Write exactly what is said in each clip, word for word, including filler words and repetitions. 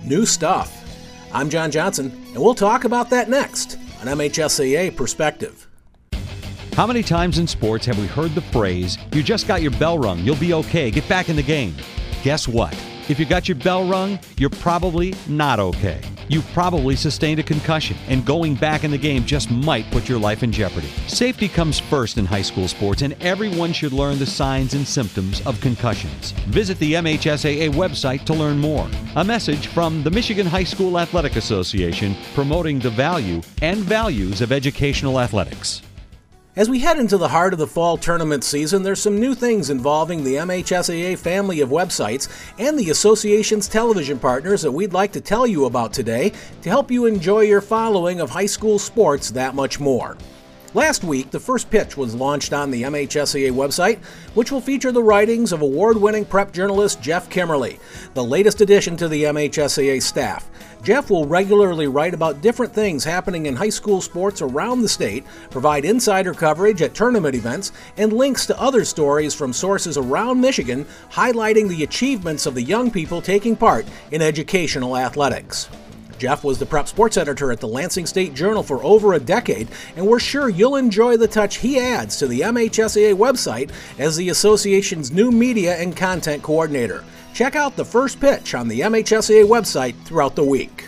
new stuff. I'm John Johnson, and we'll talk about that next on M H S A A Perspective. How many times in sports have we heard the phrase, "You just got your bell rung, you'll be okay, get back in the game"? Guess what? If you got your bell rung, you're probably not okay. You've probably sustained a concussion, and going back in the game just might put your life in jeopardy. Safety comes first in high school sports, and everyone should learn the signs and symptoms of concussions. Visit the M H S A A website to learn more. A message from the Michigan High School Athletic Association, promoting the value and values of educational athletics. As we head into the heart of the fall tournament season, there's some new things involving the M H S A A family of websites and the association's television partners that we'd like to tell you about today to help you enjoy your following of high school sports that much more. Last week, the first pitch was launched on the M H S A A website, which will feature the writings of award-winning prep journalist Jeff Kimmerly, the latest addition to the M H S A A staff. Jeff will regularly write about different things happening in high school sports around the state, provide insider coverage at tournament events, and links to other stories from sources around Michigan highlighting the achievements of the young people taking part in educational athletics. Jeff was the prep sports editor at the Lansing State Journal for over a decade, and we're sure you'll enjoy the touch he adds to the M H S A A website as the association's new media and content coordinator. Check out the first pitch on the M H S A A website throughout the week.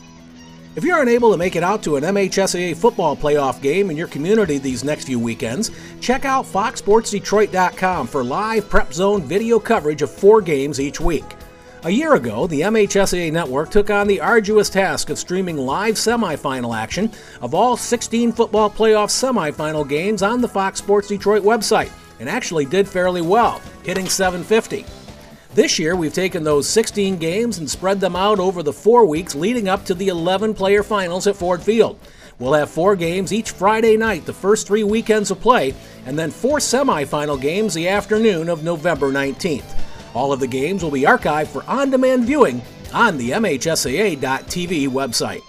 If you're unable to make it out to an M H S A A football playoff game in your community these next few weekends, check out fox sports detroit dot com for live Prep Zone video coverage of four games each week. A year ago, the M H S A A network took on the arduous task of streaming live semifinal action of all sixteen football playoff semifinal games on the Fox Sports Detroit website, and actually did fairly well, hitting seven fifty. This year, we've taken those sixteen games and spread them out over the four weeks leading up to the eleven-player finals at Ford Field. We'll have four games each Friday night the first three weekends of play, and then four semifinal games the afternoon of November nineteenth. All of the games will be archived for on-demand viewing on the M H S A A dot T V website.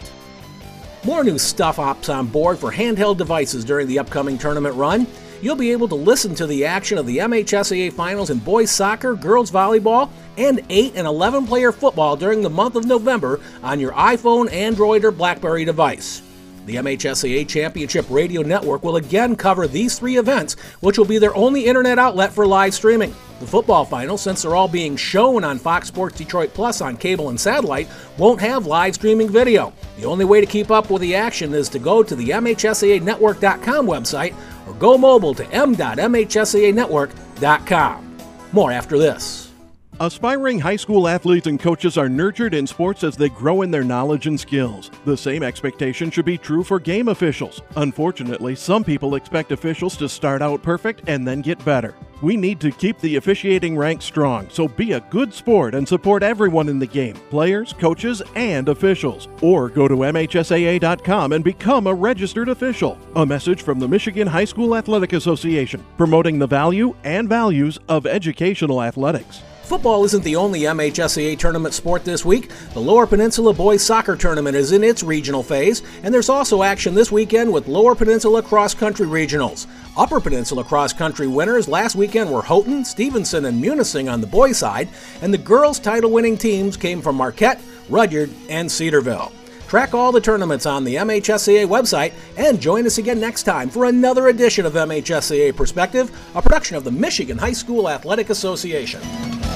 More new stuff ops on board for handheld devices during the upcoming tournament run. You'll be able to listen to the action of the M H S A A finals in boys soccer, girls volleyball, and eight and eleven-player football during the month of November on your iPhone, Android, or BlackBerry device. The M H S A A Championship Radio Network will again cover these three events, which will be their only internet outlet for live streaming. The football finals, since they're all being shown on Fox Sports Detroit Plus on cable and satellite, won't have live streaming video. The only way to keep up with the action is to go to the M H S A A network dot com website or go mobile to m dot m h s a a network dot com. More after this. Aspiring high school athletes and coaches are nurtured in sports as they grow in their knowledge and skills. The same expectation should be true for game officials. Unfortunately, some people expect officials to start out perfect and then get better. We need to keep the officiating ranks strong, so be a good sport and support everyone in the game, players, coaches, and officials. Or go to M H S A A dot com and become a registered official. A message from the Michigan High School Athletic Association, promoting the value and values of educational athletics. Football isn't the only M H S A A tournament sport this week. The Lower Peninsula Boys Soccer Tournament is in its regional phase, and there's also action this weekend with Lower Peninsula Cross Country Regionals. Upper Peninsula Cross Country winners last weekend were Houghton, Stevenson, and Munising on the boys' side, and the girls' title-winning teams came from Marquette, Rudyard, and Cedarville. Track all the tournaments on the M H S A A website and join us again next time for another edition of M H S A A Perspective, a production of the Michigan High School Athletic Association.